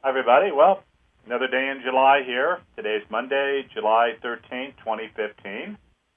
Hi, everybody. Well, another day in July here. Today's Monday, July 13th, 2015.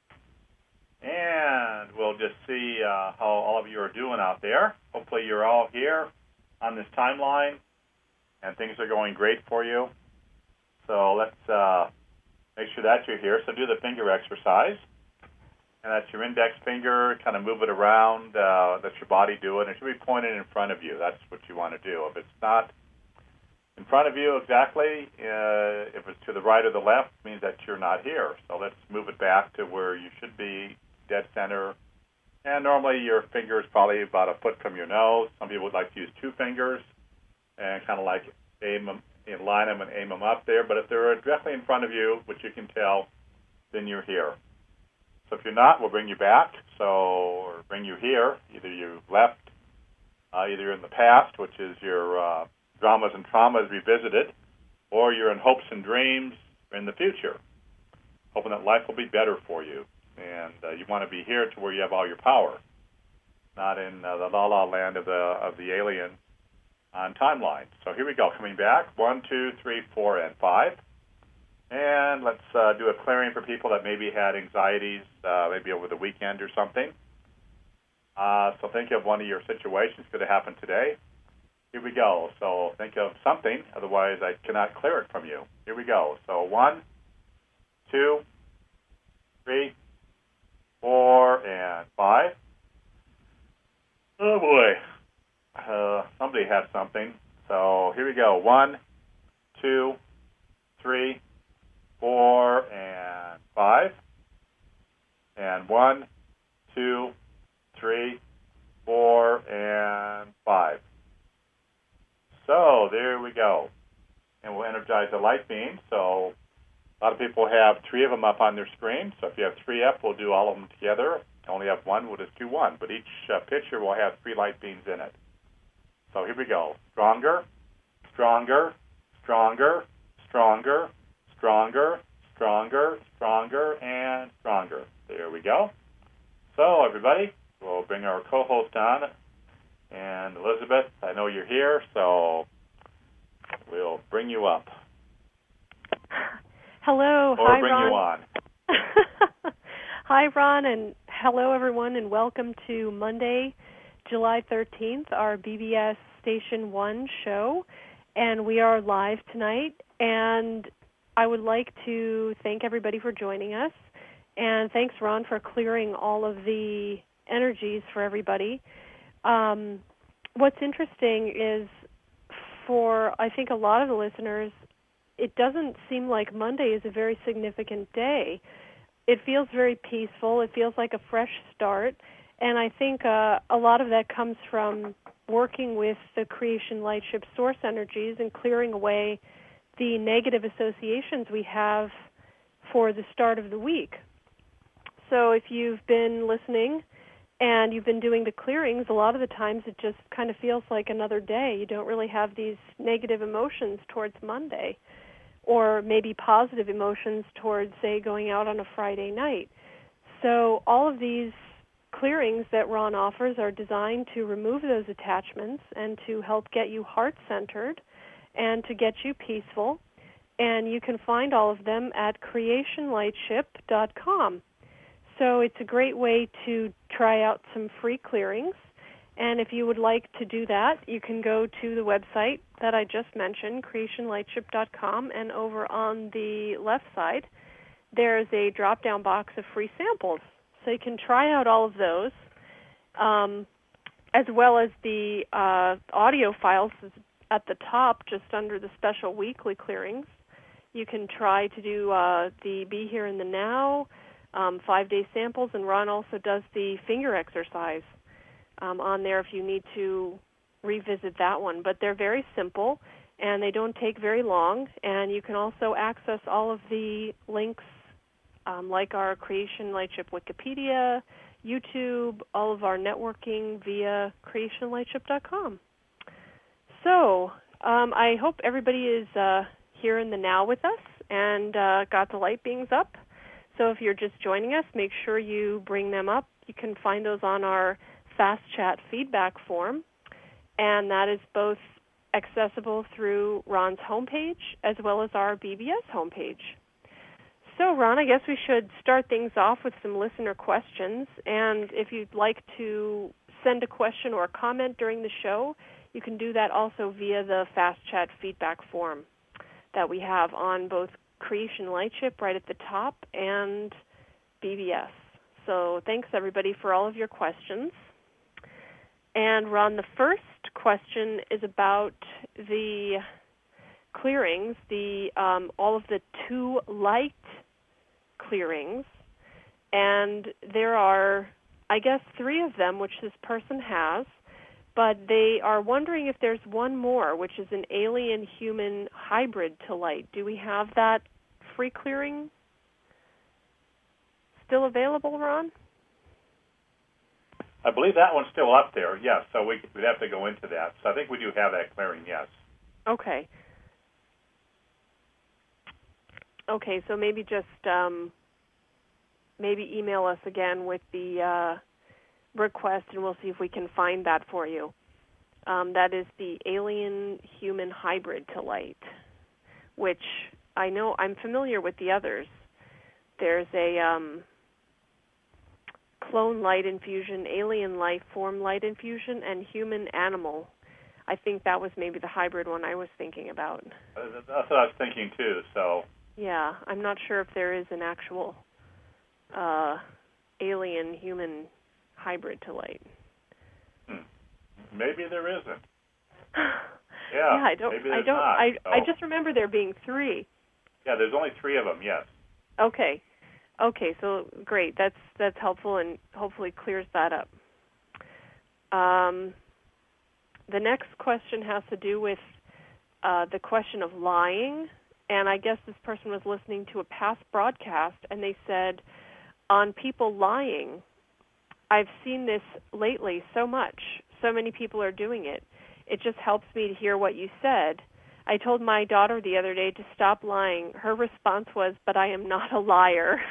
And we'll just see how all of you are doing out there. Hopefully you're all here on this timeline, and things are going great for you. So let's make sure that you're here. So do the finger exercise. And that's your index finger. Kind of move it around. That's your body doing it. It should be pointed in front of you. That's what you want to do. If it's not in front of you exactly, if it's to the right or the left, it means that you're not here. So let's move it back to where you should be, dead center. And normally your finger is probably about a foot from your nose. Some people would like to use two fingers and kind of like aim them, line them and aim them up there. But if they're directly in front of you, which you can tell, then you're here. So if you're not, we'll bring you back. Or bring you here. Either you left, either you're in the past, which is your dramas and traumas revisited, or you're in hopes and dreams in the future, hoping that life will be better for you. And you want to be here to where you have all your power, not in the la-la land of the alien on timeline. So here we go, coming back, 1, 2, 3, 4, and 5. And let's do a clearing for people that maybe had anxieties, maybe over the weekend or something. So think of one of your situations could have happened today. Here we go. So think of something, otherwise I cannot clear it from you. Here we go. So 1, 2, 3, 4, and 5. Oh boy. Somebody had something. So here we go. 1, 2, 3, 4, and 5. And 1, 2, 3, 4, and 5. So there we go. And we'll energize the light beam. So a lot of people have 3 of them up on their screen. So if you have 3 up, we'll do all of them together. Only have 1, we'll just do 1. But each picture will have 3 light beams in it. So here we go. Stronger, stronger, stronger, stronger, stronger, stronger, stronger, and stronger. There we go. So everybody, we'll bring our co-host on. And Elizabeth, I know you're here, so we'll bring you up. Hello. Or hi, bring Ron. you on. Hi, Ron, and hello, everyone, and welcome to Monday, July 13th, our BBS Station 1 show. And we are live tonight, and I would like to thank everybody for joining us. And thanks, Ron, for clearing all of the energies for everybody. What's interesting is for, I think, a lot of the listeners, it doesn't seem like Monday is a very significant day. It feels very peaceful. It feels like a fresh start. And I think a lot of that comes from working with the Creation Lightship source energies and clearing away the negative associations we have for the start of the week. So if you've been listening and you've been doing the clearings, a lot of the times it just kind of feels like another day. You don't really have these negative emotions towards Monday, or maybe positive emotions towards, say, going out on a Friday night. So all of these clearings that Ron offers are designed to remove those attachments and to help get you heart-centered and to get you peaceful. And you can find all of them at creationlightship.com. So it's a great way to try out some free clearings. And if you would like to do that, you can go to the website that I just mentioned, creationlightship.com, and over on the left side, there's a drop-down box of free samples. So you can try out all of those, as well as the audio files at the top, just under the special weekly clearings. You can try to do the Be Here in the Now, 5-day samples, and Ron also does the finger exercise on there if you need to revisit that one. But they're very simple, and they don't take very long, and you can also access all of the links like our Creation Lightship Wikipedia, YouTube, all of our networking via creationlightship.com. So I hope everybody is here in the now with us and got the light beams up. So if you're just joining us, make sure you bring them up. You can find those on our Fast Chat feedback form, and that is both accessible through Ron's homepage as well as our BBS homepage. So, Ron, I guess we should start things off with some listener questions. And if you'd like to send a question or a comment during the show, you can do that also via the Fast Chat feedback form that we have on both Creation Lightship right at the top and BBS. So thanks, everybody, for all of your questions. And, Ron, the first question is about the clearings, all of the 2 light clearings. And there are, I guess, 3 of them, which this person has, but they are wondering if there's one more, which is an alien-human hybrid to light. Do we have that free clearing still available, Ron? I believe that one's still up there, yes, so we'd have to go into that. So I think we do have that clearing, yes. Okay. Okay, so maybe just maybe email us again with the request, and we'll see if we can find that for you. That is the alien-human hybrid to light, which I know I'm familiar with the others. There's a clone light infusion, alien life form light infusion, and human animal. I think that was maybe the hybrid one I was thinking about. That's what I was thinking too. So yeah, I'm not sure if there is an actual alien-human hybrid to light. Maybe there isn't. Yeah, I don't. Maybe I there's don't. not, I just remember there being 3. Yeah, there's only 3 of them. Yes. Okay. Okay, so great. That's helpful and hopefully clears that up. The next question has to do with the question of lying, and I guess this person was listening to a past broadcast, and they said, on people lying, I've seen this lately so much. So many people are doing it. It just helps me to hear what you said. I told my daughter the other day to stop lying. Her response was, but I am not a liar.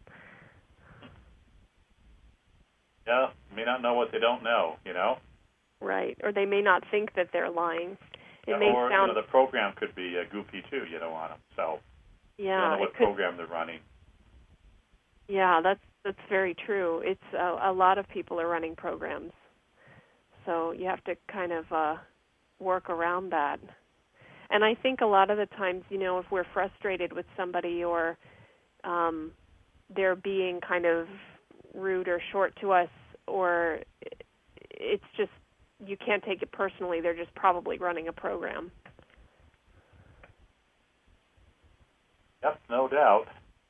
Yeah, may not know what they don't know, you know? Right, or they may not think that they're lying. It may or sound... the program could be goofy too, you know, on them. So yeah, you don't know what program they're running. Yeah, that's very true. It's a lot of people are running programs. So you have to kind of work around that. And I think a lot of the times, you know, if we're frustrated with somebody or they're being kind of rude or short to us, or it's just, you can't take it personally. They're just probably running a program. Yep, no doubt.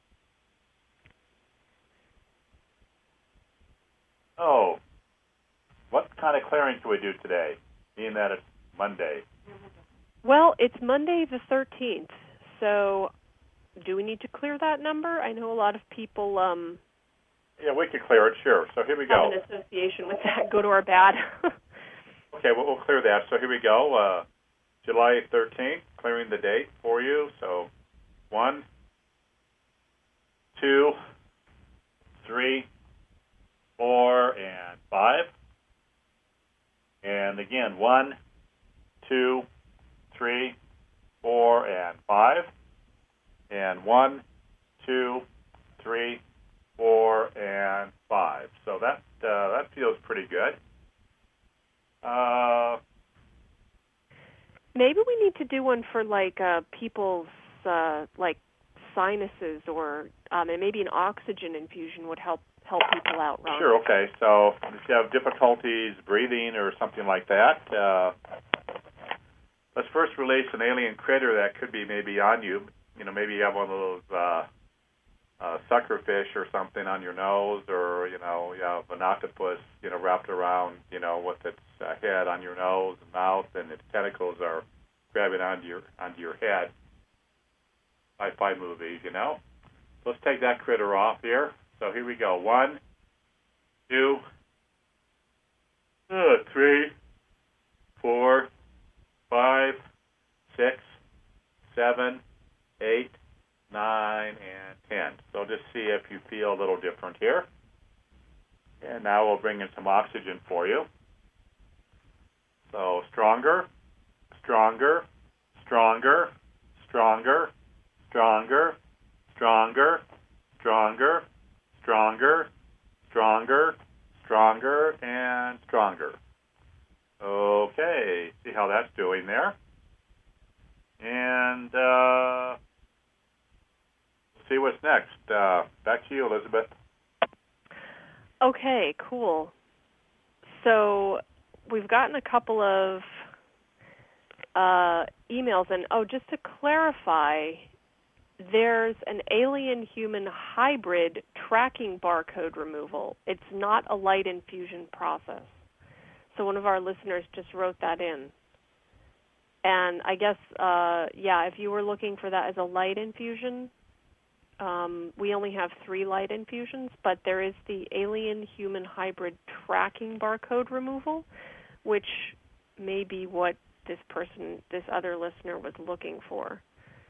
Oh, what kind of clearing can we do today, being that it's Monday? Well, it's Monday the 13th, so do we need to clear that number? I know a lot of people yeah, we can clear it, sure. So here we go. Have an association with that, good or bad. Okay, we'll clear that. So here we go. July 13th, clearing the date for you. So 1, 2, 3, 4, and 5. And again, 1, 2, 3, 4, and 5. And 1, 2, 3, 4, and 5. So that feels pretty good. Maybe we need to do one for like people's like sinuses, or and maybe an oxygen infusion would help people out, Ron. Sure, okay. So if you have difficulties breathing or something like that, let's first release an alien critter that could be maybe on you. You know, maybe you have one of those suckerfish or something on your nose, or, you know, you have an octopus, you know, wrapped around, you know, with its head on your nose and mouth, and its tentacles are grabbing onto your head. Sci-fi movies, you know. So let's take that critter off here. So here we go. 1, 2, 3, 4, 5, 6, 7, 8, 9, and 10. So just see if you feel a little different here. And now we'll bring in some oxygen for you. So stronger, stronger, stronger, stronger, stronger, stronger, stronger, stronger, stronger, stronger, and stronger. Okay, see how that's doing there. And see what's next. Back to you, Elizabeth. Okay, cool. So we've gotten a couple of emails, and just to clarify, there's an alien-human hybrid tracking barcode removal. It's not a light infusion process. So one of our listeners just wrote that in. And I guess, if you were looking for that as a light infusion, we only have 3 light infusions, but there is the alien-human hybrid tracking barcode removal, which may be what this other listener was looking for.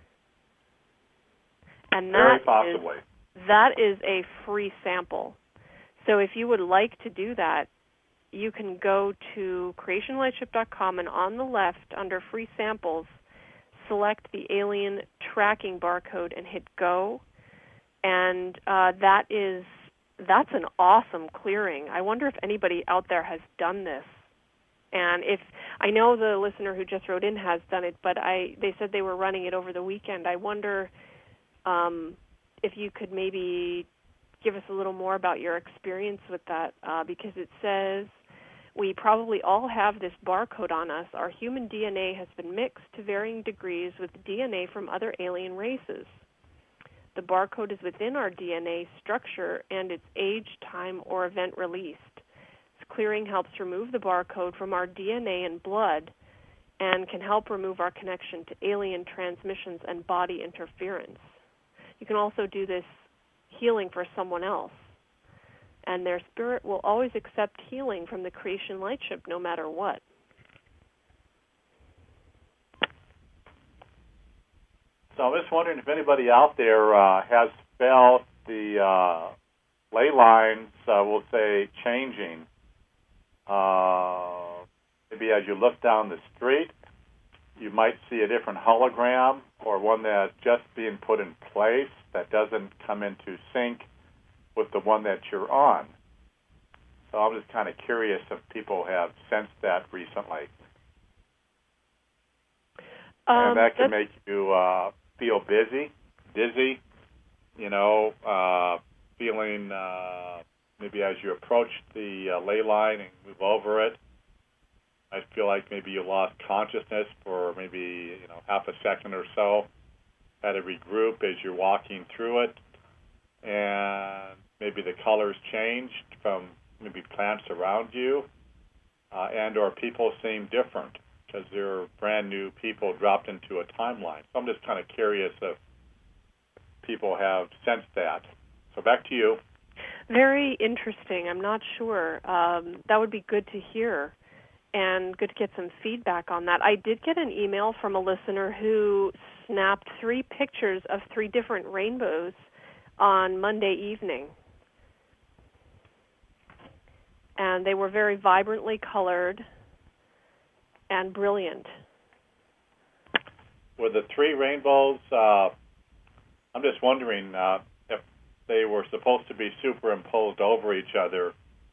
And Very possibly. That is a free sample. So if you would like to do that, you can go to creationlightship.com, and on the left, under free samples, select the alien tracking barcode and hit go. And that's an awesome clearing. I wonder if anybody out there has done this. And if I know the listener who just wrote in has done it, but they said they were running it over the weekend. I wonder if you could maybe give us a little more about your experience with that, because it says, we probably all have this barcode on us. Our human DNA has been mixed to varying degrees with DNA from other alien races. The barcode is within our DNA structure and its age, time, or event released. This clearing helps remove the barcode from our DNA and blood and can help remove our connection to alien transmissions and body interference. You can also do this healing for someone else, and their spirit will always accept healing from the Creation Lightship no matter what. So I'm just wondering if anybody out there has felt the ley lines, we'll say, changing. Maybe as you look down the street, you might see a different hologram or one that's just being put in place that doesn't come into sync with the one that you're on. So I'm just kind of curious if people have sensed that recently. And that can make you feel dizzy, feeling maybe as you approach the ley line and move over it. I feel like maybe you lost consciousness for maybe half a second or so. Had to regroup as you're walking through it, and maybe the colors changed from maybe plants around you, and or people seem different because they're brand new people dropped into a timeline. So I'm just kind of curious if people have sensed that. So back to you. Very interesting. I'm not sure. That would be good to hear and good to get some feedback on that. I did get an email from a listener who snapped 3 pictures of 3 different rainbows on Monday evening. And they were very vibrantly colored and brilliant. With the 3 rainbows, I'm just wondering if they were supposed to be superimposed over each other,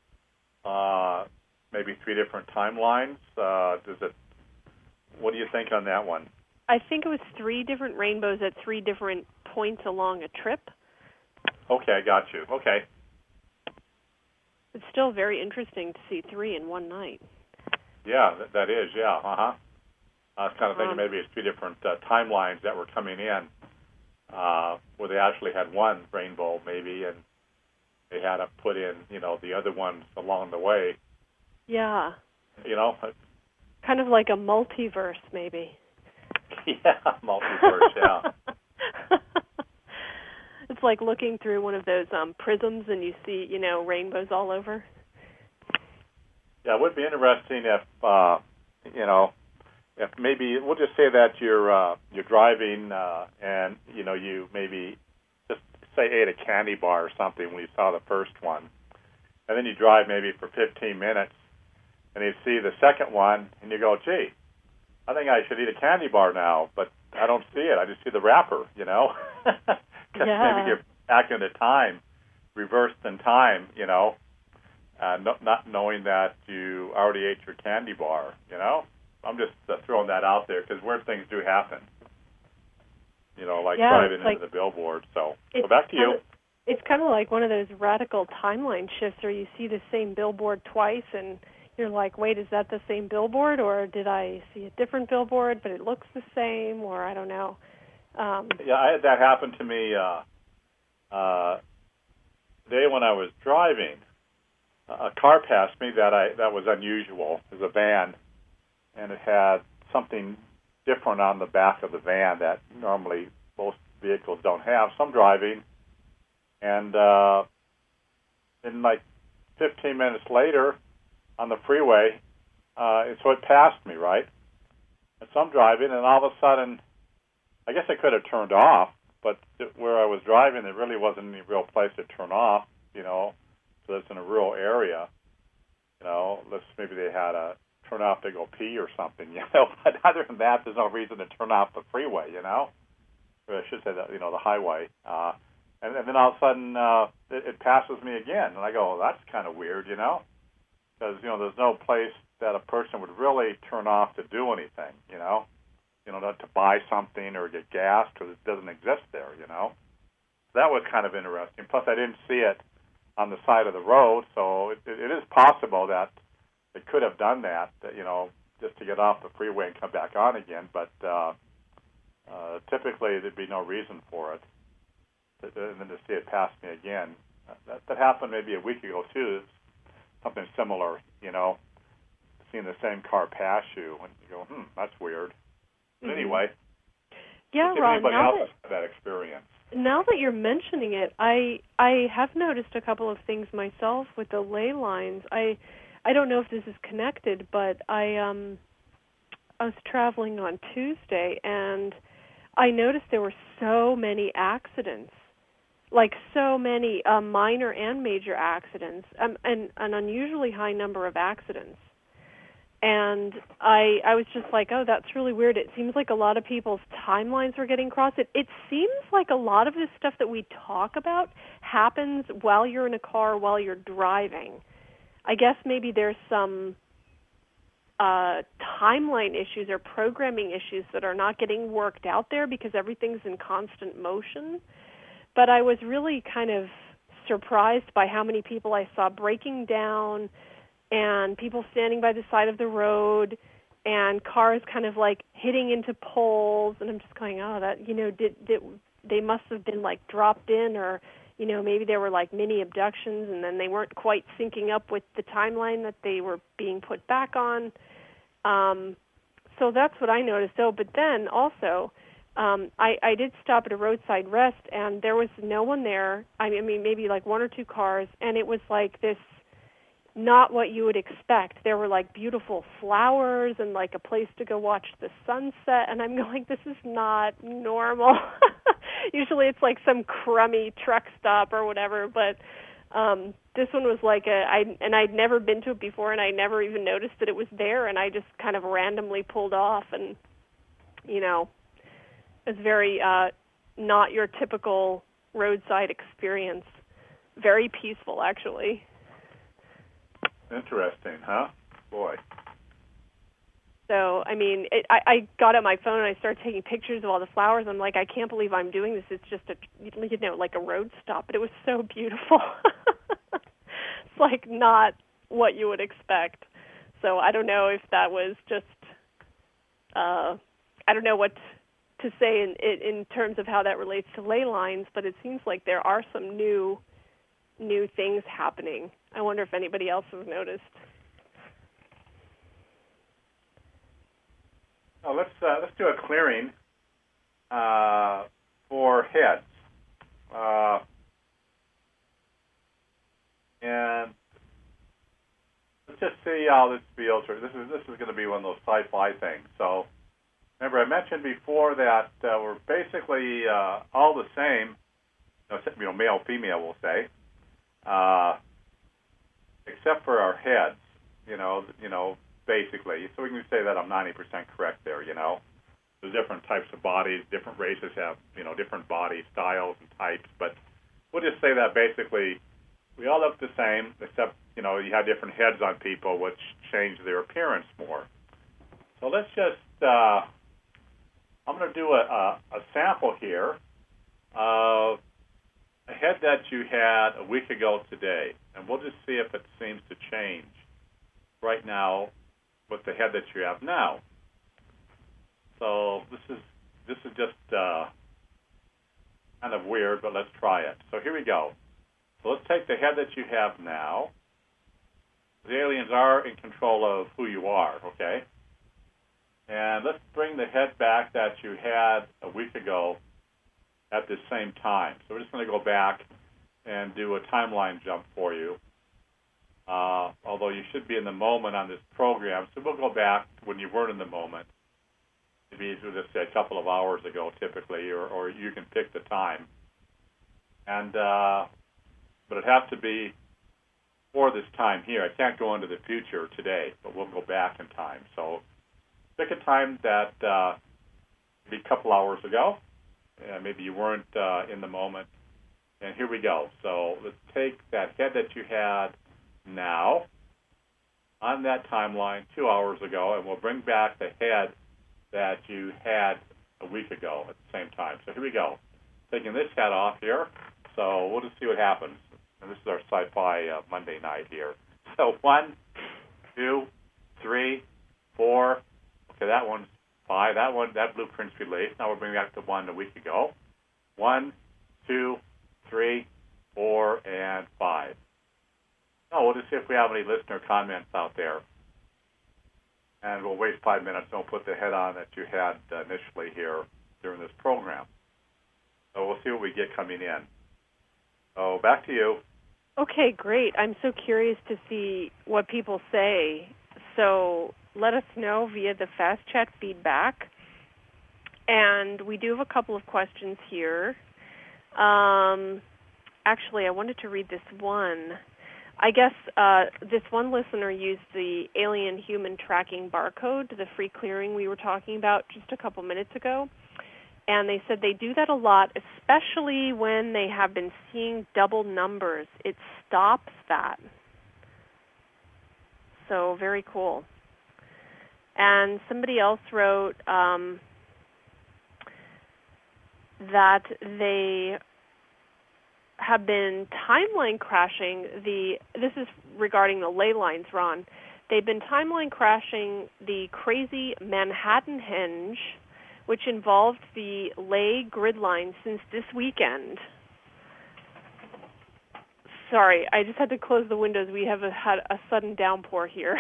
maybe 3 different timelines. What do you think on that one? I think it was 3 different rainbows at 3 different points along a trip. Okay, I got you. Okay. It's still very interesting to see 3 in one night. Yeah, that is, yeah. I was kind of thinking maybe it's 3 different timelines that were coming in, where they actually had one rainbow maybe, and they had to put in, the other ones along the way. Yeah. Kind of like a multiverse, maybe. Yeah, multiverse, yeah. It's like looking through one of those prisms and you see, rainbows all over. Yeah, it would be interesting if, if maybe, we'll just say that you're driving and, you maybe just say ate a candy bar or something when you saw the first one. And then you drive maybe for 15 minutes and you see the second one and you go, gee, I think I should eat a candy bar now, but I don't see it. I just see the wrapper, Because maybe you're back into time, reversed in time, not knowing that you already ate your candy bar, I'm just throwing that out there because weird things do happen, like driving into the billboard. So back to you. It's kind of like one of those radical timeline shifts where you see the same billboard twice and you're like, wait, is that the same billboard, or did I see a different billboard but it looks the same, or I don't know. I had that happen to me today when I was driving. A car passed me that was unusual. It was a van, and it had something different on the back of the van that normally most vehicles don't have. So I'm driving, and in like 15 minutes later on the freeway, so it passed me, right? And so I'm driving, and all of a sudden, I guess I could have turned off, but where I was driving, there really wasn't any real place to turn off, so it's in a rural area, maybe they had a turn off to go pee or something, but other than that, there's no reason to turn off the freeway, or I should say that, the highway, and then all of a sudden, it passes me again, and I go, well, that's kind of weird, because, there's no place that a person would really turn off to do anything, not to buy something or get gas because it doesn't exist there, That was kind of interesting. Plus, I didn't see it on the side of the road, so it is possible that it could have done that, just to get off the freeway and come back on again, but typically there'd be no reason for it. And then to see it pass me again. That happened maybe a week ago, too. Something similar, seeing the same car pass you, and you go, that's weird. But anyway, yeah, Ron, anybody else have that experience? Now that you're mentioning it, I have noticed a couple of things myself with the ley lines. I don't know if this is connected, but I was traveling on Tuesday, and I noticed there were so many accidents, like so many minor and major accidents, and an unusually high number of accidents. And I was just like, oh, that's really weird. It seems like a lot of people's timelines were getting crossed. It seems like a lot of this stuff that we talk about happens while you're in a car, while you're driving. I guess maybe there's some timeline issues or programming issues that are not getting worked out there because everything's in constant motion. But I was really kind of surprised by how many people I saw breaking down and people standing by the side of the road and cars kind of like hitting into poles. And I'm just going, oh, that, did they must have been like dropped in, or, maybe there were like mini abductions and then they weren't quite syncing up with the timeline that they were being put back on. So that's what I noticed. Oh, but then also, I did stop at a roadside rest, and there was no one there. I mean, maybe like one or two cars, and it was like this, not what you would expect. There were like beautiful flowers and like a place to go watch the sunset, and I'm going, this is not normal. Usually it's like some crummy truck stop or whatever, but this one was like I'd never been to it before, and I never even noticed that it was there, and I just kind of randomly pulled off, and it was very not your typical roadside experience. Very peaceful, actually. Interesting, huh? Boy. So, I mean, I got out my phone and I started taking pictures of all the flowers. I'm like, I can't believe I'm doing this. It's just like a road stop, but it was so beautiful. It's like not what you would expect. So I don't know if that was just, I don't know what to say in terms of how that relates to ley lines, but it seems like there are some new things happening. I wonder if anybody else has noticed. Oh, let's do a clearing for heads, and let's just see how this feels. This is going to be one of those sci-fi things. So remember, I mentioned before that we're basically all the same. Male, female, we'll say. Except for our heads, basically. So we can say that I'm 90% correct there, There's different types of bodies. Different races have, different body styles and types. But we'll just say that basically we all look the same, except, you have different heads on people, which change their appearance more. So let's just, I'm going to do a sample here of a head that you had a week ago today. And we'll just see if it seems to change right now with the head that you have now. So this is just kind of weird, but let's try it. So here we go. So let's take the head that you have now. The aliens are in control of who you are, okay? And let's bring the head back that you had a week ago at the same time. So we're just going to go back and do a timeline jump for you. Although you should be in the moment on this program, so we'll go back when you weren't in the moment. Maybe we'll just say a couple of hours ago, typically, or you can pick the time. And but it has to be for this time here. I can't go into the future today, but we'll go back in time. So pick a time that maybe a couple hours ago. Maybe you weren't in the moment. And here we go. So let's take that head that you had now on that timeline 2 hours ago, and we'll bring back the head that you had a week ago at the same time. So here we go. Taking this head off here. So we'll just see what happens. And this is our sci-fi Monday night here. So 1, 2, 3, 4. Okay, that one's 5. That blueprint's released. Now we're bringing back the one a week ago. 1, 2, 3, 4, and 5. Now we'll just see if we have any listener comments out there. And we'll waste 5 minutes and we'll put the head on that you had initially here during this program. So we'll see what we get coming in. So back to you. Okay, great. I'm so curious to see what people say. So let us know via the Fast Chat feedback. And we do have a couple of questions here. Actually, I wanted to read this one. I guess this one listener used the alien-human tracking barcode, the free clearing we were talking about just a couple minutes ago. And they said they do that a lot, especially when they have been seeing double numbers. It stops that. So very cool. And somebody else wrote that they have been timeline crashing this is regarding the ley lines, Ron. They've been timeline crashing the crazy Manhattan Henge, which involved the ley grid line since this weekend. Sorry, I just had to close the windows. We have had a sudden downpour here.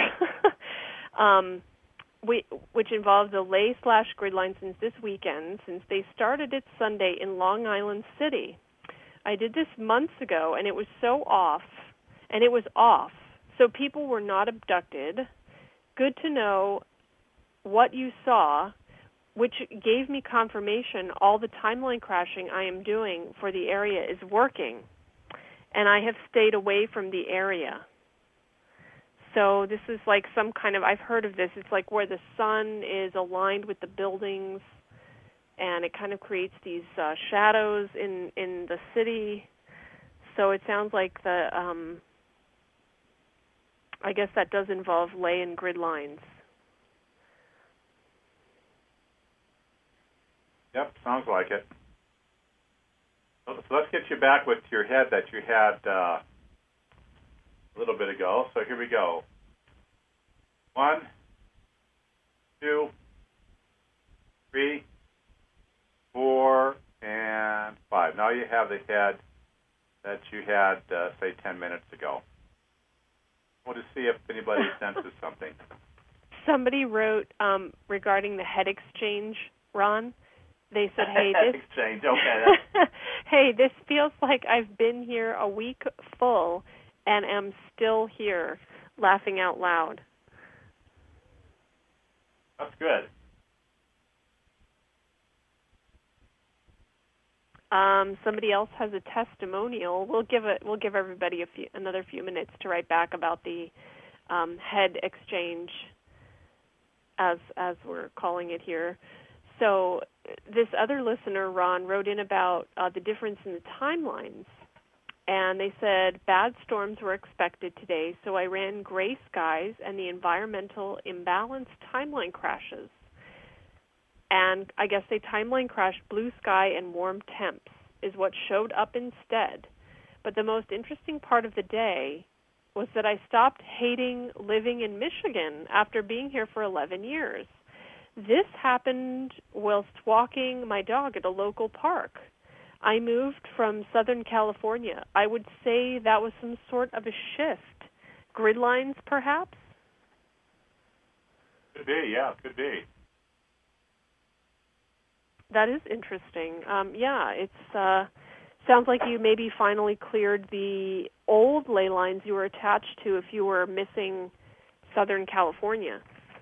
Which involved the ley/grid line since this weekend, since they started it Sunday in Long Island City. I did this months ago, and it was so off, and it was off. So people were not abducted. Good to know what you saw, which gave me confirmation all the timeline crashing I am doing for the area is working. And I have stayed away from the area. So this is like some kind of, I've heard of this, it's like where the sun is aligned with the buildings, and it kind of creates these shadows in the city. So it sounds like I guess that does involve ley and grid lines. Yep, sounds like it. So let's get you back with your head that you had a little bit ago. So here we go. 1, 2, 3, 4, and 5. Now you have the head that you had, say, 10 minutes ago. We'll just see if anybody senses something. Somebody wrote regarding the head exchange, Ron. They said, "Hey, head exchange. Okay. Hey, this feels like I've been here a week full and am still here, laughing out loud." That's good. Somebody else has a testimonial. We'll give everybody another few minutes to write back about the head exchange. as we're calling it here. So this other listener, Ron, wrote in about the difference in the timelines. And they said, bad storms were expected today, so I ran gray skies and the environmental imbalance timeline crashes. And I guess they timeline crashed blue sky and warm temps is what showed up instead. But the most interesting part of the day was that I stopped hating living in Michigan after being here for 11 years. This happened whilst walking my dog at a local park. I moved from Southern California. I would say that was some sort of a shift. Grid lines, perhaps? Could be, yeah, could be. That is interesting. It's sounds like you maybe finally cleared the old ley lines you were attached to if you were missing Southern California.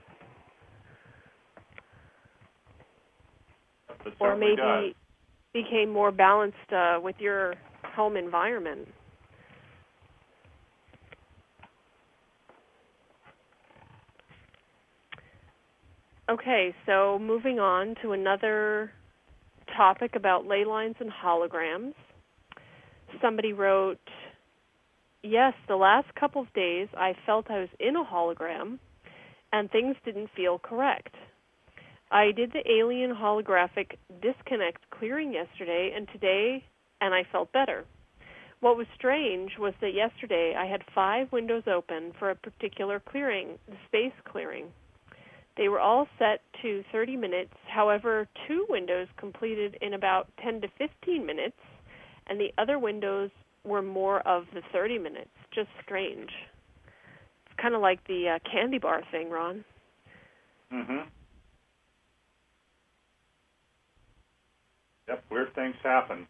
Or maybe became more balanced with your home environment. Okay, so moving on to another topic about ley lines and holograms. Somebody wrote, yes, the last couple of days I felt I was in a hologram and things didn't feel correct. I did the alien holographic disconnect clearing yesterday and today, and I felt better. What was strange was that yesterday I had 5 windows open for a particular clearing, the space clearing. They were all set to 30 minutes. However, 2 windows completed in about 10 to 15 minutes, and the other windows were more of the 30 minutes. Just strange. It's kind of like the candy bar thing, Ron. Mm-hmm. Yep, weird things happen.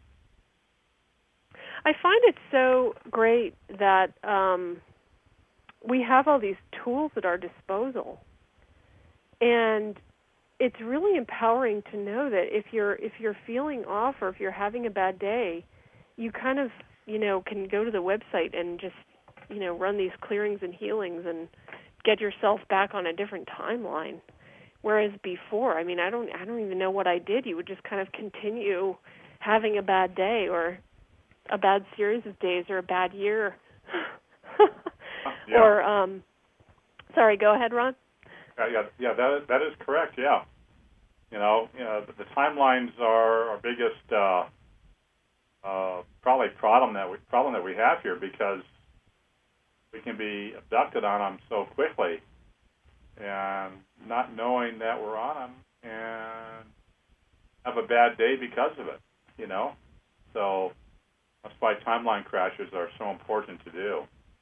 I find it so great that we have all these tools at our disposal. And it's really empowering to know that if you're feeling off or if you're having a bad day, you kind of, can go to the website and just, run these clearings and healings and get yourself back on a different timeline. Whereas before, I don't even know what I did. You would just kind of continue having a bad day or a bad series of days or a bad year. Yeah. Or, sorry, go ahead, Ron. Yeah, that is correct. Yeah, the timelines are our biggest probably problem that we have here because we can be abducted on them so quickly, and not knowing that we're on them and have a bad day because of it. So that's why timeline crashes are so important to do.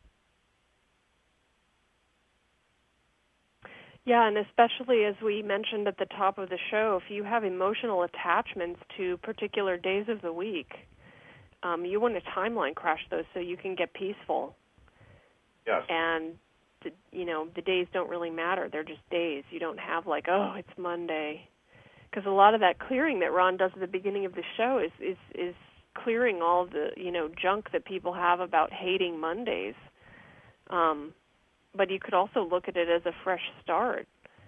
Yeah, and especially as we mentioned at the top of the show, if you have emotional attachments to particular days of the week, you want to timeline crash those so you can get peaceful. Yes. And, the days don't really matter. They're just days. You don't have like, oh, it's Monday. Because a lot of that clearing that Ron does at the beginning of the show is clearing all the, junk that people have about hating Mondays. But you could also look at it as a fresh start,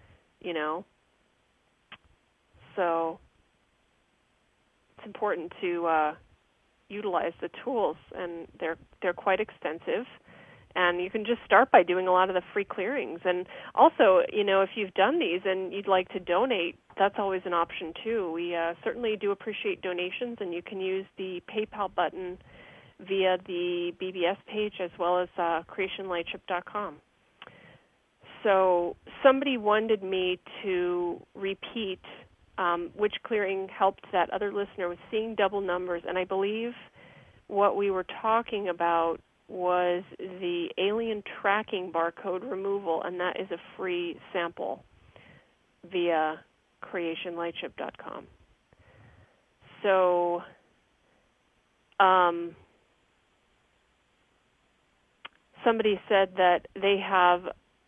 So it's important to utilize the tools, and they're quite extensive. And you can just start by doing a lot of the free clearings. And also, if you've done these and you'd like to donate, that's always an option too. We certainly do appreciate donations, and you can use the PayPal button via the BBS page as well as creationlightship.com. So somebody wanted me to repeat which clearing helped that other listener with seeing double numbers, and I believe what we were talking about was the alien tracking barcode removal, and that is a free sample via creationlightship.com. So somebody said that they have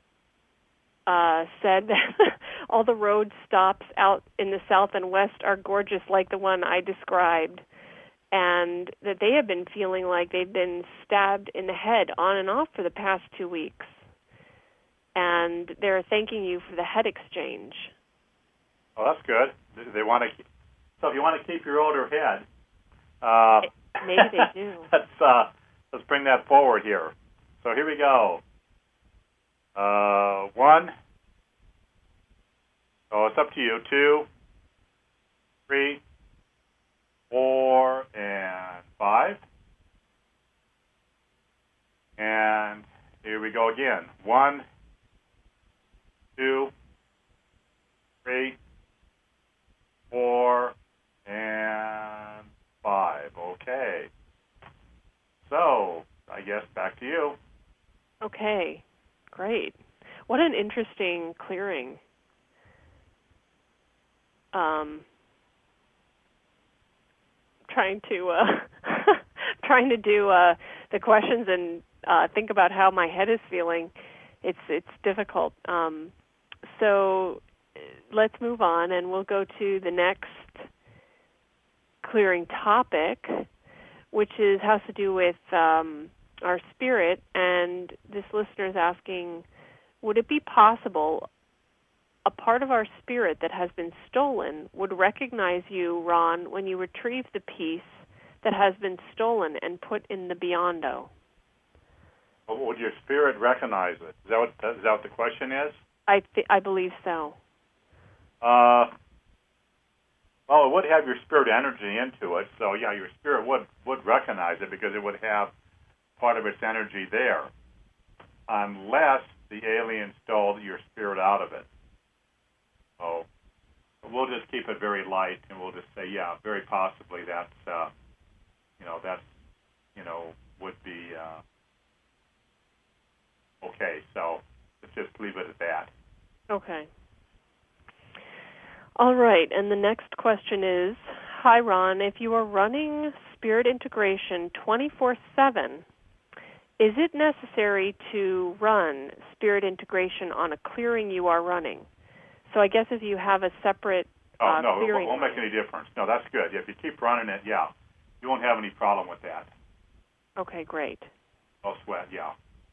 said that all the road stops out in the south and west are gorgeous like the one I described, and that they have been feeling like they've been stabbed in the head on and off for the past 2 weeks. and they're thanking you for the head exchange. Oh, that's good. They want to. So if you want to keep your older head, maybe they do. Let's bring that forward here. So here we go. 1. So it's up to you. 2, 3, 4, and 5. And here we go again. 1, 2, 3, 4, and 5. Okay. So, I guess back to you. Okay. Great. What an interesting clearing. Trying to do the questions and think about how my head is feeling. It's difficult. So let's move on, and we'll go to the next clearing topic, which has to do with our spirit. And this listener is asking, would it be possible a part of our spirit that has been stolen would recognize you, Ron, when you retrieve the piece that has been stolen and put in the Beyond-O? Would your spirit recognize it? Is that what the question is? I believe so. Well, it would have your spirit energy into it, so yeah, your spirit would recognize it because it would have part of its energy there, unless the alien stole your spirit out of it. So we'll just keep it very light, and we'll just say, yeah, very possibly that's would be okay. So let's just leave it at that. Okay. All right, and the next question is, hi, Ron, if you are running Spirit Integration 24/7, is it necessary to run Spirit Integration on a clearing you are running? So I guess if you have a separate clearing... it won't make any difference. No, that's good. If you keep running it, yeah, you won't have any problem with that. Okay, great. No sweat, yeah.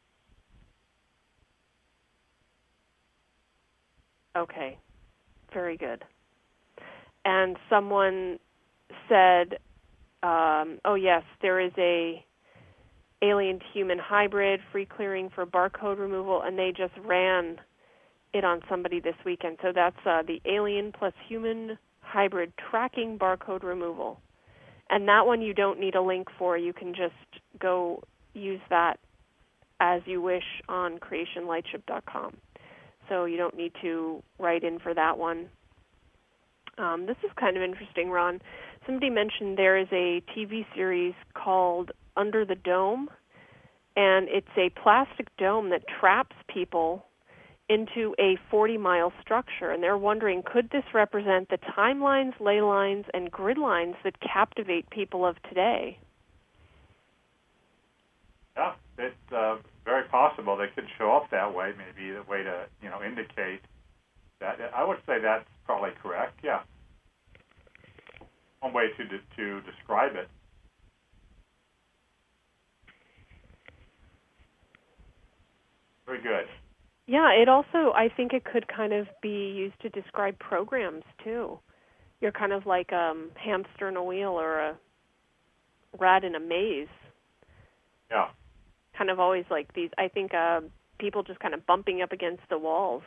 Okay, very good. And someone said, oh yes, there is a alien-to-human hybrid free clearing for barcode removal, and they just ran it on somebody this weekend. So that's the alien plus human hybrid tracking barcode removal. And that one you don't need a link for. You can just go use that as you wish on creationlightship.com. So you don't need to write in for that one. This is kind of interesting, Ron. Somebody mentioned there is a TV series called Under the Dome, and it's a plastic dome that traps people into a 40-mile structure, and they're wondering, could this represent the timelines, ley lines, and grid lines that captivate people of today? Yeah, it's very possible they could show up that way, maybe the way to, indicate that. I would say that's probably correct, yeah. One way to describe it. Very good. Yeah, it also, I think it could kind of be used to describe programs, too. You're kind of like a hamster in a wheel or a rat in a maze. Yeah. Kind of always like these, I think, people just kind of bumping up against the walls.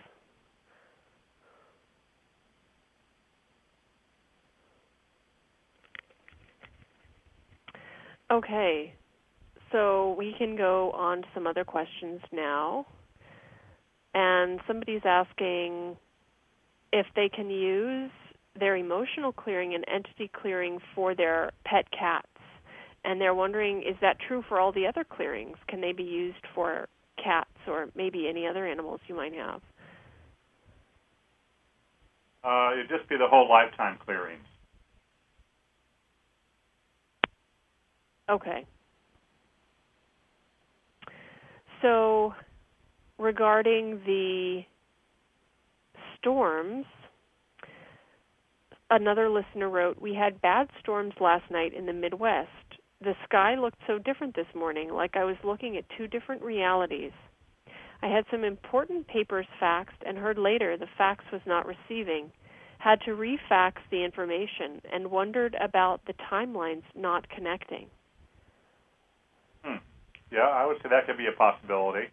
Okay, so we can go on to some other questions now. And somebody's asking if they can use their emotional clearing and entity clearing for their pet cats. And they're wondering, is that true for all the other clearings? Can they be used for cats or maybe any other animals you might have? It'd just be the whole lifetime clearings. Okay. So regarding the storms, another listener wrote, we had bad storms last night in the Midwest. The sky looked so different this morning, like I was looking at two different realities. I had some important papers faxed and heard later the fax was not receiving. Had to refax the information and wondered about the timelines not connecting. Yeah, I would say that could be a possibility.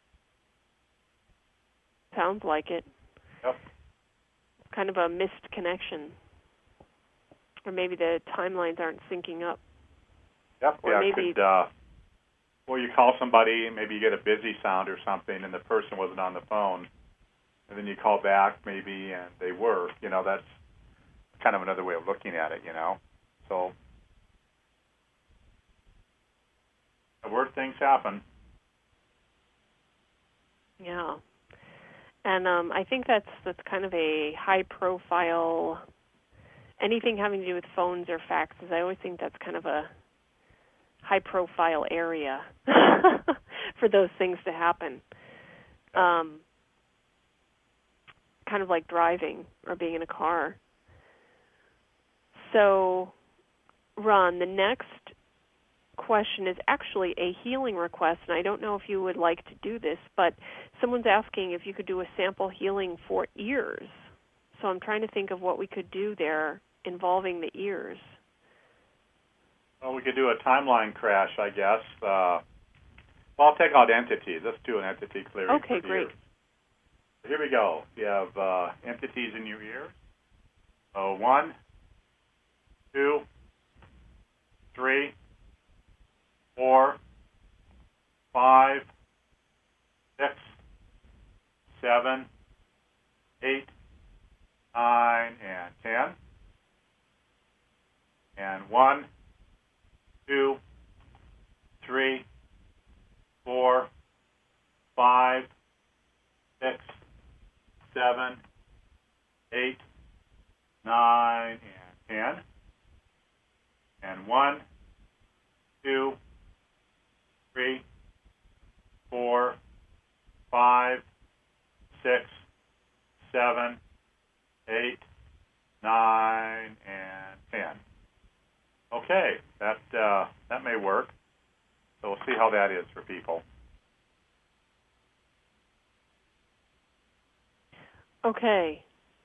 Sounds like it. Yep. It's kind of a missed connection. Or maybe the timelines aren't syncing up. Yep. Or maybe or you call somebody, and maybe you get a busy sound or something, and the person wasn't on the phone, and then you call back maybe, and they were. That's kind of another way of looking at it. So, weird things happen. Yeah. And I think that's kind of a high-profile. Anything having to do with phones or faxes, I always think that's kind of a high-profile area for those things to happen. Kind of like driving or being in a car. So, Ron, the next question is actually a healing request, and I don't know if you would like to do this, but someone's asking if you could do a sample healing for ears. So I'm trying to think of what we could do there involving the ears. Well, we could do a timeline crash, I guess. I'll take out entities. Let's do an entity clearing. Okay, great. Ears. Here we go. You have entities in your ears. So 1, 2, 3, 4, 5, 6, 7, 8, 9, and 10. And 1, 2, 3, 4, 5, 6, 7, 8, 9, and 10. And 1, 2, 3, 4, 5, 6, 7, 8, 9, and 10. Okay, that may work. So we'll see how that is for people. Okay.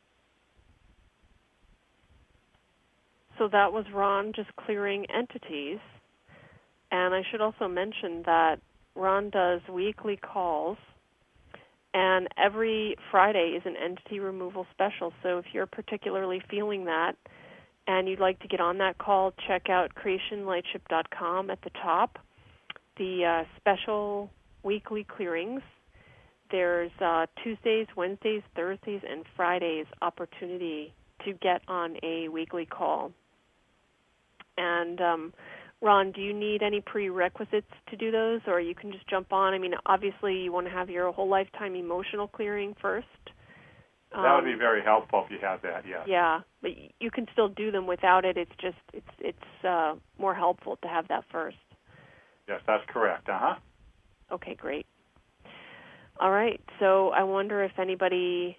So that was Ron just clearing entities. And I should also mention that Ron does weekly calls, and every Friday is an entity removal special. So if you're particularly feeling that and you'd like to get on that call, check out creationlightship.com at the top. The special weekly clearings. There's Tuesdays, Wednesdays, Thursdays, and Fridays opportunity to get on a weekly call. And Ron, do you need any prerequisites to do those, or you can just jump on? I mean, obviously you want to have your whole lifetime emotional clearing first. That would be very helpful if you had that, yes. Yeah, but you can still do them without it. It's just it's more helpful to have that first. Yes, that's correct. Okay, great. All right, so I wonder if anybody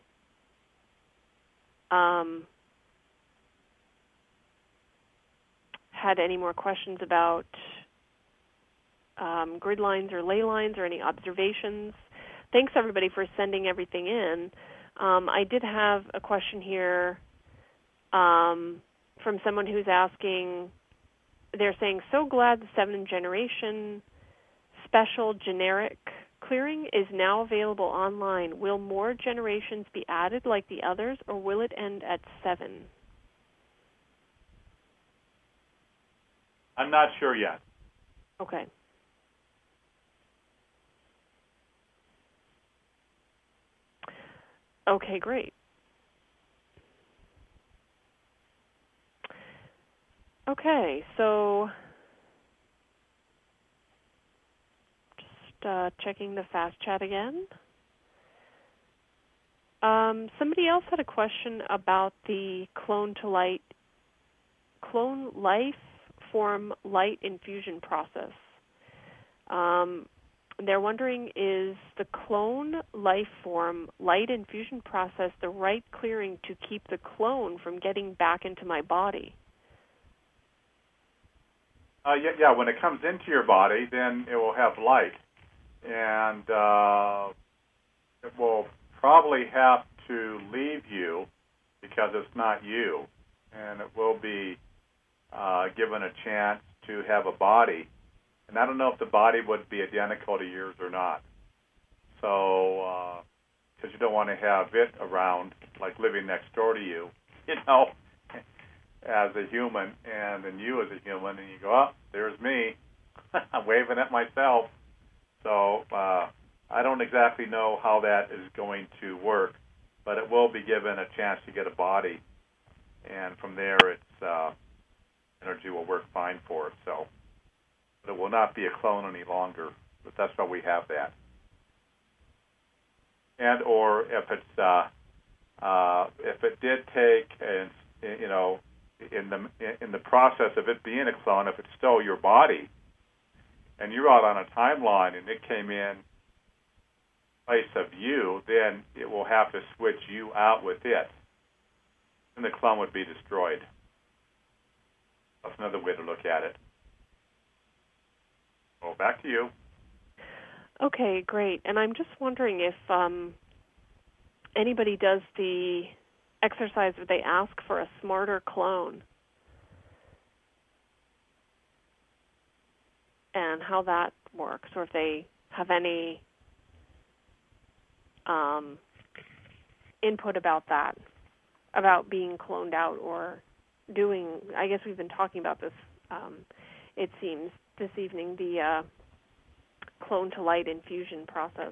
had any more questions about grid lines or ley lines or any observations. Thanks, everybody, for sending everything in. I did have a question here from someone who's asking, they're saying, so glad the 7th generation special generic clearing is now available online. Will more generations be added like the others, or will it end at 7? I'm not sure yet. Okay. Okay, great. Okay, so just checking the fast chat again. Somebody else had a question about the clone life form light infusion process. They're wondering, is the clone life form light infusion process the right clearing to keep the clone from getting back into my body? Yeah, when it comes into your body, then it will have light. And it will probably have to leave you because it's not you, and it will be given a chance to have a body. And I don't know if the body would be identical to yours or not. So, because you don't want to have it around, like living next door to you, as a human, and then you as a human, and you go, oh, there's me. I'm waving at myself. So I don't exactly know how that is going to work, but it will be given a chance to get a body, and from there, its energy will work fine for it. So, but it will not be a clone any longer. But that's why we have that. And or if it's if it did take, in the process of it being a clone, if it's still your body, and you're out on a timeline and it came in place of you, then it will have to switch you out with it, and the clone would be destroyed. That's another way to look at it. Well, back to you. Okay, great. And I'm just wondering if anybody does the exercise where they ask for a smarter clone, and how that works, or if they have any input about that, about being cloned out or doing, I guess we've been talking about this, it seems, this evening, the clone to light infusion process.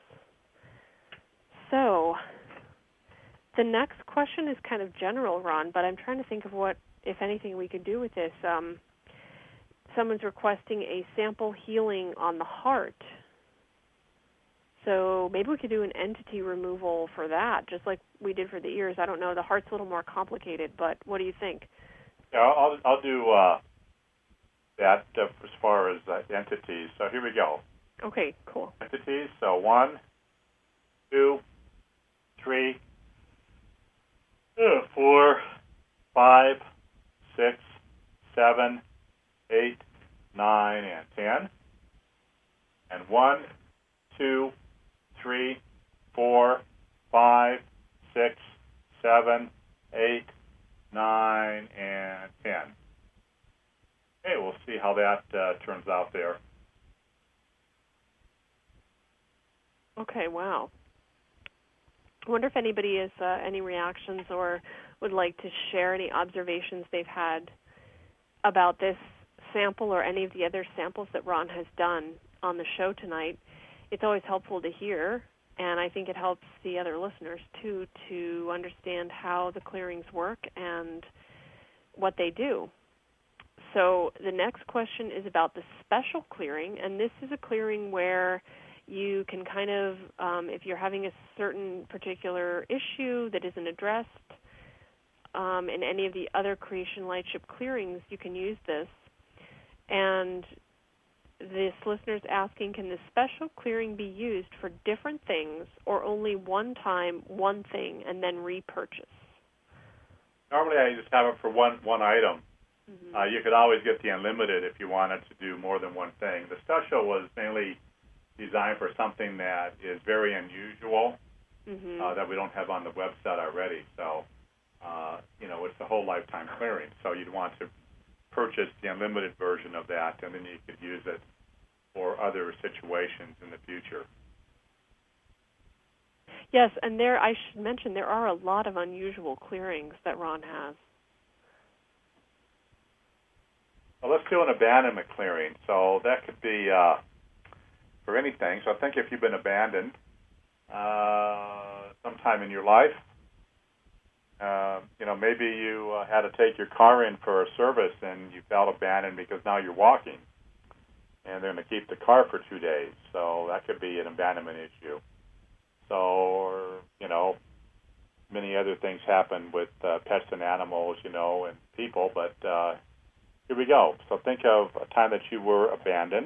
So the next question is kind of general, Ron, but I'm trying to think of what, if anything, we could do with this. Someone's requesting a sample healing on the heart. So maybe we could do an entity removal for that, just like we did for the ears. I don't know. The heart's a little more complicated, but what do you think? Yeah, I'll do that as far as entities. So here we go. Okay, cool. Entities. So 1, 2, 3, 4, 5, 6, 7, 8, 9, and 10. And 1, 2, 3, 4, 5, 6, 7, 8, 9, and 10. Okay, we'll see how that turns out there. Okay, wow. I wonder if anybody has any reactions or would like to share any observations they've had about this sample or any of the other samples that Ron has done on the show tonight. It's always helpful to hear, and I think it helps the other listeners, too, to understand how the clearings work and what they do. So the next question is about the special clearing, and this is a clearing where you can kind of, if you're having a certain particular issue that isn't addressed in any of the other Creation Lightship clearings, you can use this. And this listener's asking, can this special clearing be used for different things or only one time, one thing, and then repurchase? Normally I just have it for one item. Mm-hmm. You could always get the unlimited if you wanted to do more than one thing. The special was mainly designed for something that is very unusual, mm-hmm. That we don't have on the website already. So, it's a whole lifetime clearing. So you'd want to purchase the unlimited version of that, and then you could use it for other situations in the future. Yes, and there, I should mention, there are a lot of unusual clearings that Ron has. Well, let's do an abandonment clearing. So that could be for anything. So I think if you've been abandoned sometime in your life, maybe you had to take your car in for a service and you felt abandoned because now you're walking, and they're going to keep the car for 2 days. So that could be an abandonment issue. So, or, many other things happen with pets and animals, and people, but here we go. So think of a time that you were abandoned.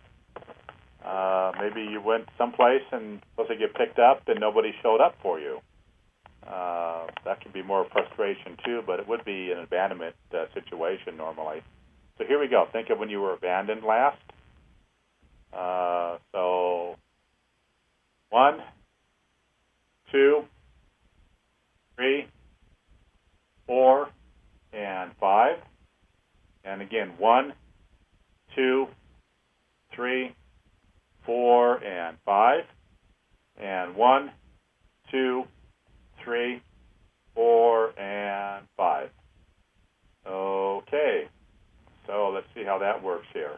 Maybe you went someplace and supposed to get picked up and nobody showed up for you. That could be more frustration too, but it would be an abandonment situation normally. So here we go. Think of when you were abandoned last. So 1, 2, 3, 4, and 5. And again, 1, 2, 3, 4, and 5. And 1, 2, 3, 4, and 5. Okay. So let's see how that works here.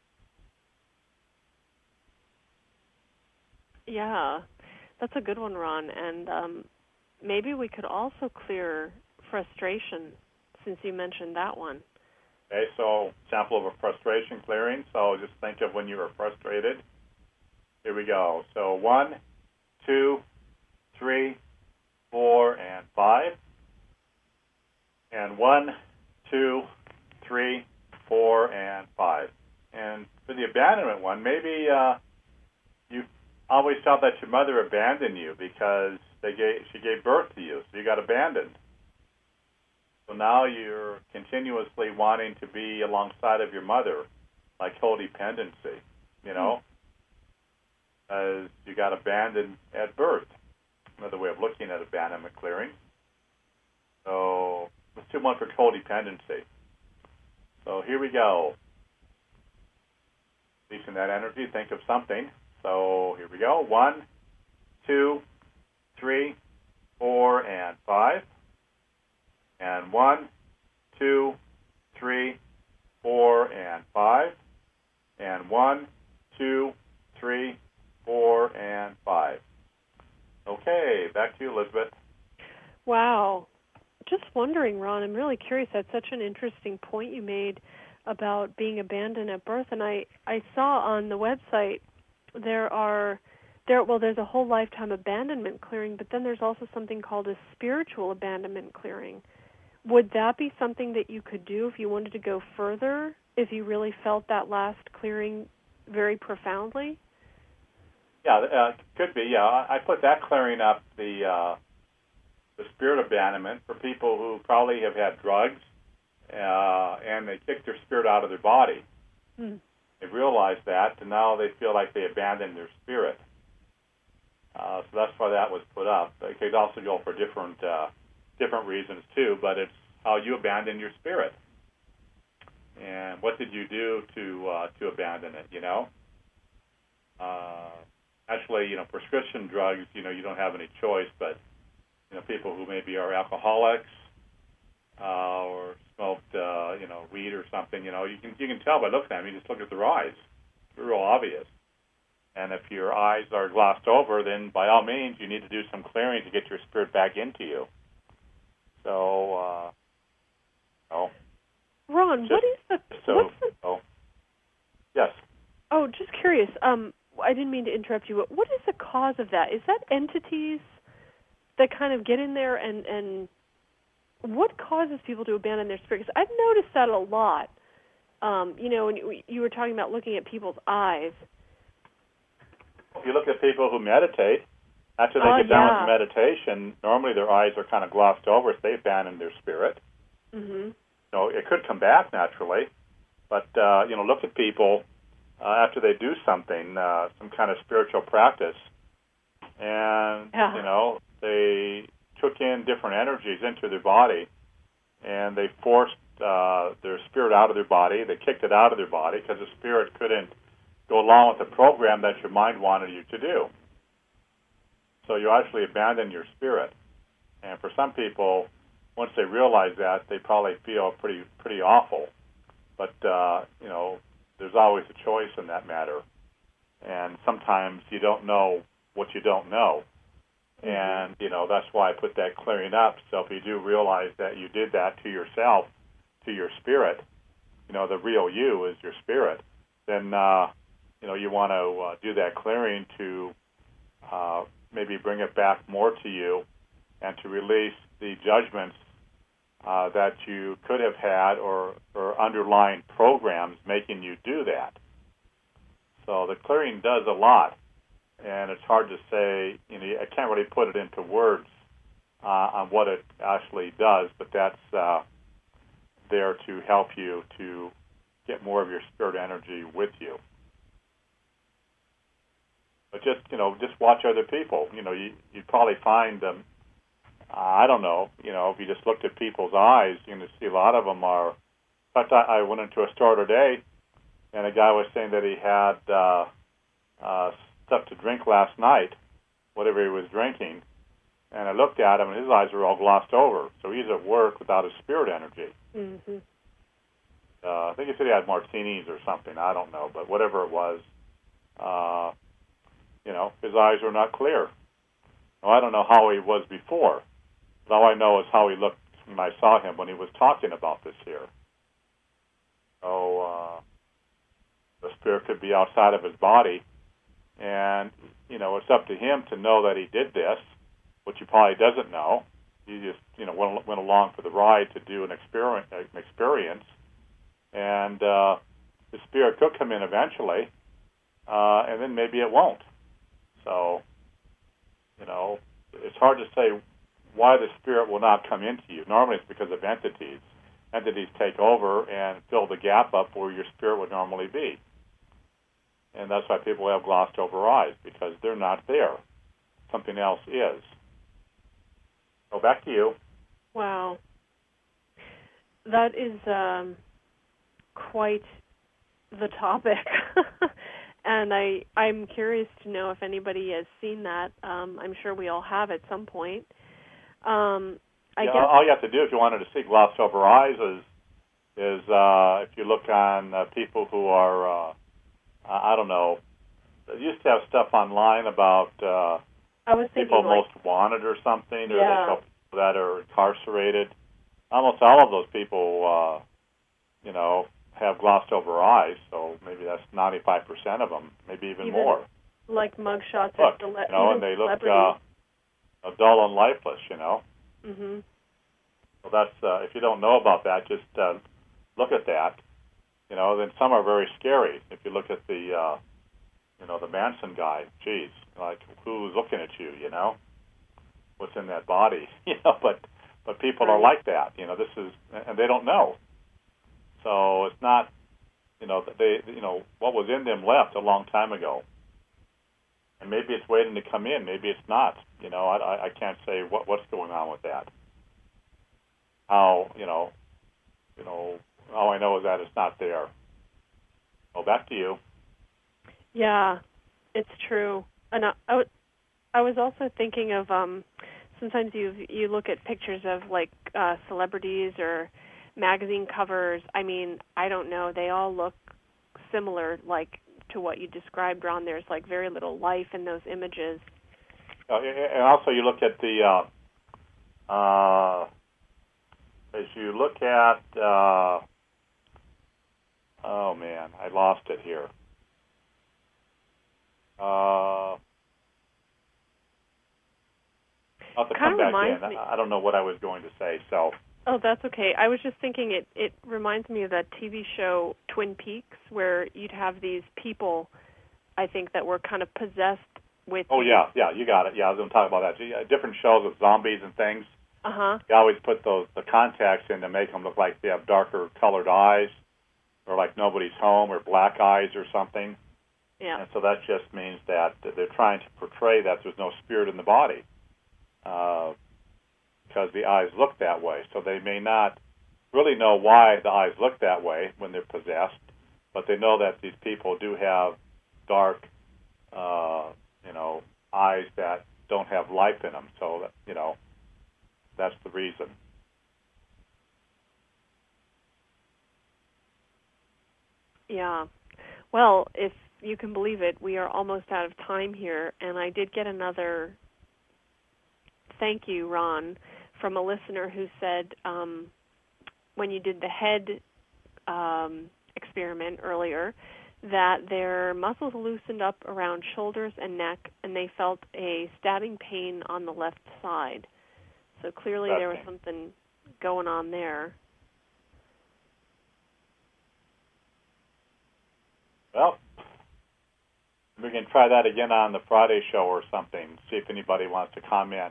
Yeah, that's a good one, Ron. And maybe we could also clear frustration, since you mentioned that one. Okay, so sample of a frustration clearing. So just think of when you were frustrated. Here we go. So 1, 2, 3, 4, and 5. And 1, 2, 3, 4, and 5. And for the abandonment one, maybe you always felt that your mother abandoned you because she gave birth to you, so you got abandoned. So now you're continuously wanting to be alongside of your mother, like codependency, as you got abandoned at birth. Another way of looking at abandonment clearing. So let's do one for codependency. So here we go. Releasing that energy, think of something. So here we go. 1, 2, 3, 4, and 5. And 1, 2, 3, 4, and 5. And 1, 2, 3, 4, and 5. Okay, back to you, Elizabeth. Wow. Just wondering, Ron, I'm really curious. That's such an interesting point you made about being abandoned at birth. And I saw on the website there's a whole lifetime abandonment clearing, but then there's also something called a spiritual abandonment clearing. Would that be something that you could do if you wanted to go further, if you really felt that last clearing very profoundly? Yeah, could be. Yeah, I put that clearing up, the spirit abandonment, for people who probably have had drugs and they kicked their spirit out of their body. They realized that, and now they feel like they abandoned their spirit. So that's why that was put up. It could also go for different reasons too, but it's how you abandon your spirit. And what did you do to abandon it? Actually, prescription drugs, you don't have any choice, but people who maybe are alcoholics or smoked, weed or something, you can tell by looking at them. You just look at their eyes; it's real obvious. And if your eyes are glossed over, then by all means, you need to do some clearing to get your spirit back into you. So, Ron, yes. Oh, just curious. I didn't mean to interrupt you, but what is the cause of that? Is that entities that kind of get in there, and what causes people to abandon their spirit? Because I've noticed that a lot. When you were talking about looking at people's eyes. If you look at people who meditate, after they get done with meditation, normally their eyes are kind of glossed over, so they abandon their spirit. Mm-hmm. It could come back naturally, but look at people after they do something, some kind of spiritual practice, and they took in different energies into their body, and they forced their spirit out of their body. They kicked it out of their body because the spirit couldn't go along with the program that your mind wanted you to do. So you actually abandon your spirit. And for some people, once they realize that, they probably feel pretty awful. But there's always a choice in that matter. And sometimes you don't know what you don't know. And, that's why I put that clearing up. So if you do realize that you did that to yourself, to your spirit, the real you is your spirit, then, you want to do that clearing to maybe bring it back more to you and to release the judgments that you could have had or underlying programs making you do that. So the clearing does a lot, and it's hard to say, I can't really put it into words on what it actually does, but that's there to help you to get more of your spirit energy with you. But just watch other people. You'd probably find them. I don't know. If you just looked at people's eyes, you're going to see a lot of them are. In fact, I went into a store today, and a guy was saying that he had stuff to drink last night, whatever he was drinking, and I looked at him, and his eyes were all glossed over. So he's at work without his spirit energy. Mm-hmm. I think he said he had martinis or something. I don't know, but whatever it was, his eyes were not clear. Now, I don't know how he was before, but all I know is how he looked when I saw him when he was talking about this here. So the spirit could be outside of his body, and it's up to him to know that he did this, which he probably doesn't know. He just went along for the ride to do an experience. And the spirit could come in eventually, and then maybe it won't. So, it's hard to say why the spirit will not come into you. Normally it's because of entities. Entities take over and fill the gap up where your spirit would normally be. And that's why people have glossed over eyes, because they're not there. Something else is. So back to you. Wow. That is quite the topic. And I'm curious to know if anybody has seen that. I'm sure we all have at some point. I guess all you have to do if you wanted to see glossed over eyes is if you look on people who are, I don't know, they used to have stuff online about I was thinking people like, most wanted or something, or yeah. they show people that are incarcerated. Almost all of those people, have glossed over eyes, so maybe that's 95% of them, maybe even more. Like mugshots Look, of and they look dull and lifeless, Mm-hmm. So that's, if you don't know about that, just look at that. Then some are very scary. If you look at the, the Manson guy, geez, like who's looking at you, what's in that body, but people are like that. This is, and they don't know. So it's not, what was in them left a long time ago. And maybe it's waiting to come in. Maybe it's not. I can't say what's going on with that. How, all I know is that it's not there. Well, back to you. Yeah, it's true. And I was also thinking of sometimes you look at pictures of like celebrities or magazine covers. I mean, I don't know. They all look similar, like to what you described, Ron. There's like very little life in those images. And also, you look at the as you look at. Oh man, I lost it here. I'll have to come back in. I don't know what I was going to say. So. Oh, that's okay. I was just thinking it reminds me of that TV show Twin Peaks, where you'd have these people, I think, that were kind of possessed with... Oh, yeah, you got it. Yeah, I was going to talk about that. Different shows with zombies and things. Uh-huh. You always put the contacts in to make them look like they have darker colored eyes, or like nobody's home, or black eyes or something. Yeah. And so that just means that they're trying to portray that there's no spirit in the body. Because the eyes look that way. So they may not really know why the eyes look that way when they're possessed, but they know that these people do have dark, eyes that don't have life in them. So, that's the reason. Yeah. Well, if you can believe it, we are almost out of time here, and I did get another thank you, Ron, from a listener who said when you did the head experiment earlier that their muscles loosened up around shoulders and neck, and they felt a stabbing pain on the left side. So clearly there was something going on there. Well, we can try that again on the Friday show or something, see if anybody wants to comment,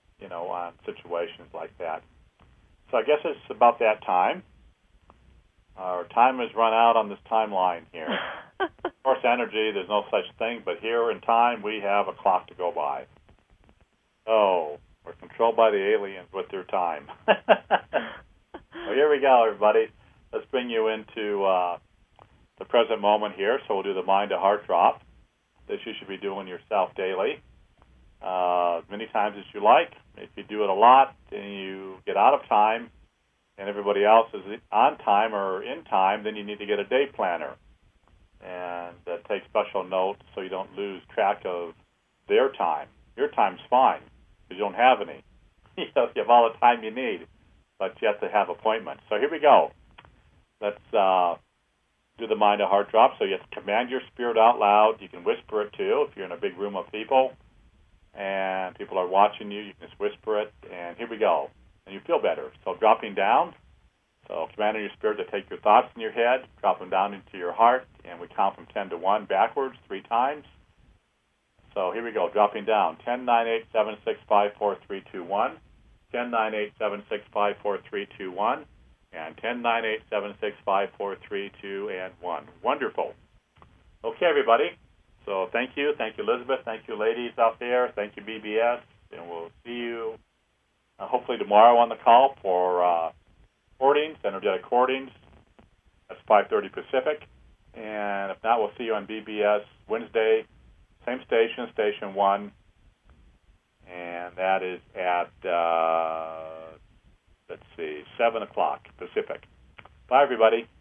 on situations like that. So I guess it's about that time. Our time has run out on this timeline here. Of course, energy, there's no such thing, but here in time, we have a clock to go by. Oh, we're controlled by the aliens with their time. Well, here we go, everybody. Let's bring you into the present moment here. So we'll do the mind to heart drop. This you should be doing yourself daily, many times as you like. If you do it a lot and you get out of time and everybody else is on time or in time, then you need to get a day planner. And take special note so you don't lose track of their time. Your time's fine because you don't have any. You have all the time you need, but you have to have appointments. So here we go. Let's do the mind to heart drop. So you have to command your spirit out loud. You can whisper it too if you're in a big room of people and people are watching you. You can just whisper it. And here we go. And you feel better. So dropping down. So commanding your spirit to take your thoughts in your head, drop them down into your heart, and we count from 10 to 1 backwards 3 times. So here we go, dropping down. 10, 9, 8, 7, 6, 5, 4, 3, 2, 1. 10, 9, 8, 7, 6, 5, 4, 3, 2, 1. And 10, 9, 8, 7, 6, 5, 4, 3, 2, and 1. Wonderful. Okay, everybody. So thank you. Thank you, Elizabeth. Thank you, ladies out there. Thank you, BBS. And we'll see you hopefully tomorrow on the call for recordings, energetic recordings. That's 5:30 Pacific. And if not, we'll see you on BBS Wednesday, same station, Station 1. And that is at, 7 o'clock Pacific. Bye, everybody.